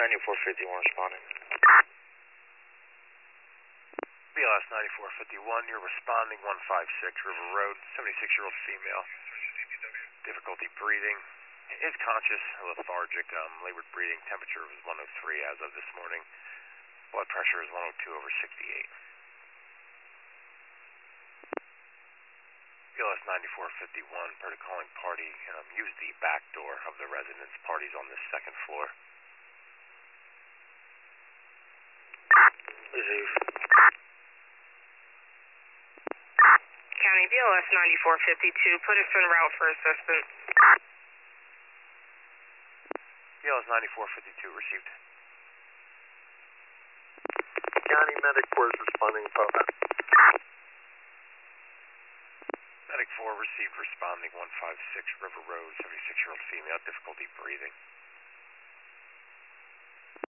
9451 responding. BLS 9451, you're responding 156 River Road, 76-year-old female. Difficulty breathing. Is conscious, lethargic, labored breathing. Temperature was 103 as of this morning. Blood pressure is 102/68. BLS 9451, per the calling party, use the back door of the residence. Party's on the second floor. Receive. County BLS 9452, put us en route for assistance. BLS 9452, received. County Medic Force responding, Papa. Medic 4 received, responding 156 River Road, 76-year-old female, difficulty breathing.